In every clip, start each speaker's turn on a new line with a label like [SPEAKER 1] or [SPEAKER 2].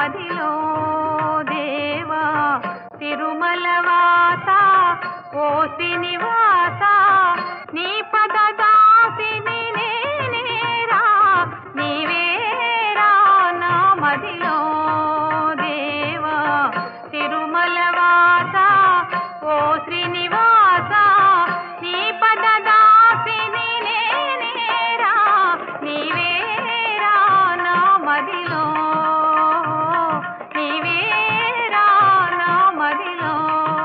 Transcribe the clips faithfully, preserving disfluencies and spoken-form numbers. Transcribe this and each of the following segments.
[SPEAKER 1] మదిలో దేవా తిరుమలవాస ఓ శ్రీనివాస నీ పద దాసిని నేనేరా నీవేరా నా మదిలో దేవా తిరుమలవాస ఓ శ్రీనివాస నీ పద దాసిని నేనేరా నీవేరా నా మదిలో నీవేరా నా మదిలో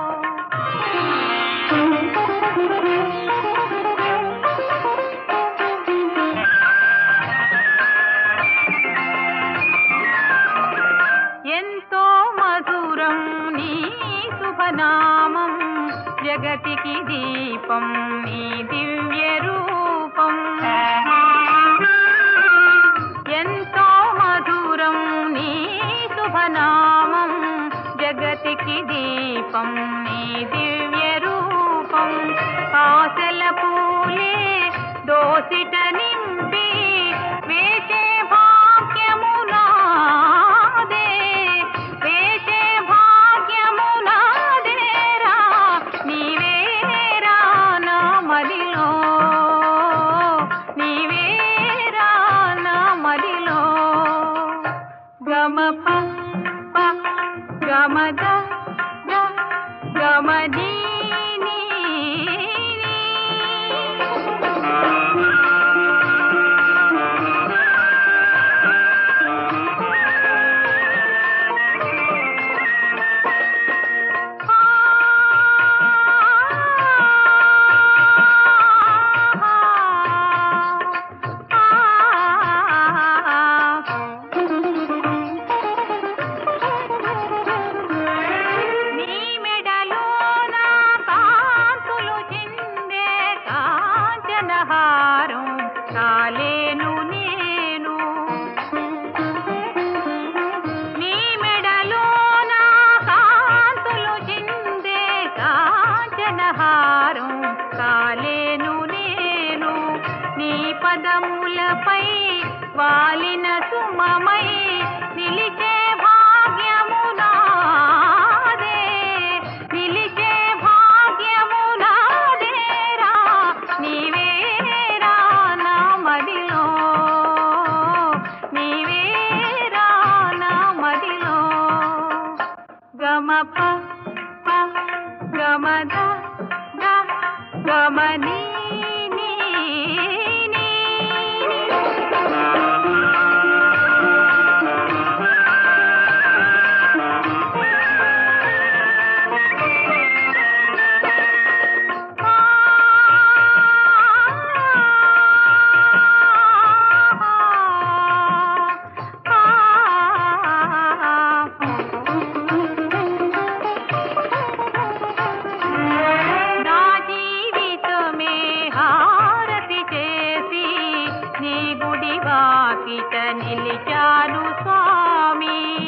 [SPEAKER 1] ఎంతో మధురం నీ శుభనామం జగతికి దీపం నీ దివ్య రూపం ఎంతో మధురం నీ శుభనామం జగతికి దీపం నీ దివ్య రూపం ఆశల పూలే దోసిట నింపి వేచే భాగ్యము నాదే వేచే భాగ్యము నాదేరా నీవేరా నా మదిలో నీవేరా నా మదిలో గమ ప ప గమద గ గమదీ నీ నీ మెడలోన కాంతులు చిందే కాంచనహారం కాలేను నేను నీ మెడలోన కాంతులు చిందే కాంచనహారం కాలేను నేను నీ పదములపై వాలిన సుమమై నిలిచే భాగ్యము నాదే నిలిచే భాగ్యము నాదేరా నీవేరా నా మదిలో నీవేరా నా మదిలో గమ ప ప గమద గ గమనీ నీ నీ నా జీవితమే హారతి చేసి నీ గుడి వాకిట నిలిచాను స్వామి